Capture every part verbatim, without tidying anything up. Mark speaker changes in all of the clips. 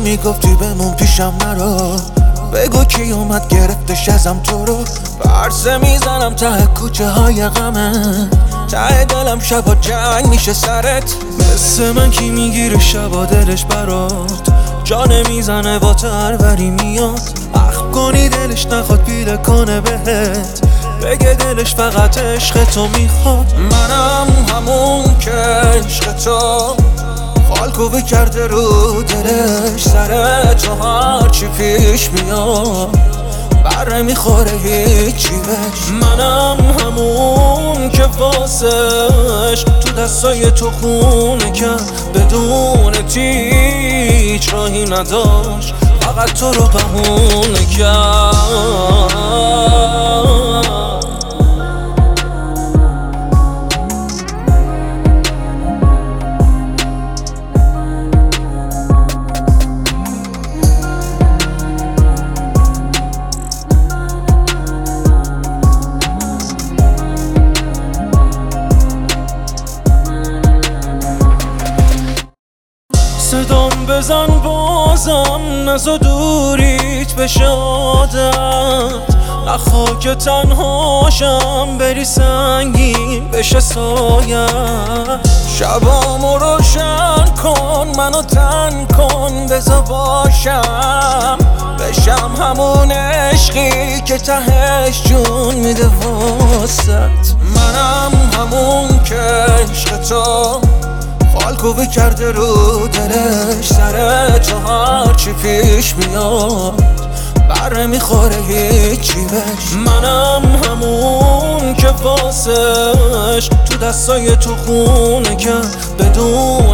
Speaker 1: میگفتی بمون پیشم نرو، بگو کی اومد گرفتش ازم تو رو. پرسه میزنم ته کوچه های غمه، ته دلم شبا جنگ میشه سرت. مثل من کی میگیره شبا دلش برات، جانه میزنه با تروری میاد. اخم کنی دلش نخواد پیله کنه بهت، بگه دلش فقط عشق تو میخواد. منم همون که عشق تو خالکوبی کرده رو دلش، سر تو هرچی پیش میاد بره میخوره هیچی بهش. منم همون که واسش تو دستای تو خونه کرد، بدون هیچ راهی نداشت فقط تو رو بهونه کرد. صدام بزن بازم، نزا دوریت بشه عادت، نخوا که تنهاشم بری سنگین بشه سایت. شبامو روشن کن، منو تن کن، بزا باشم بشم همون عشقی که تهش جون میده واسط. منم همون که عشق تو خالکوبی کرده رو دلش، سر تو هرچی پیش میاد بره میخوره هیچی بهش. منم همون که واسش تو دستای تو خونه کرد، بدون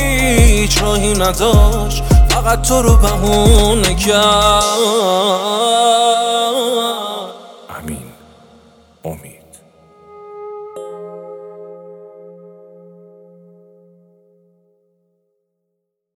Speaker 1: هیچ راهی نداشت فقط تو رو بهونه کرد.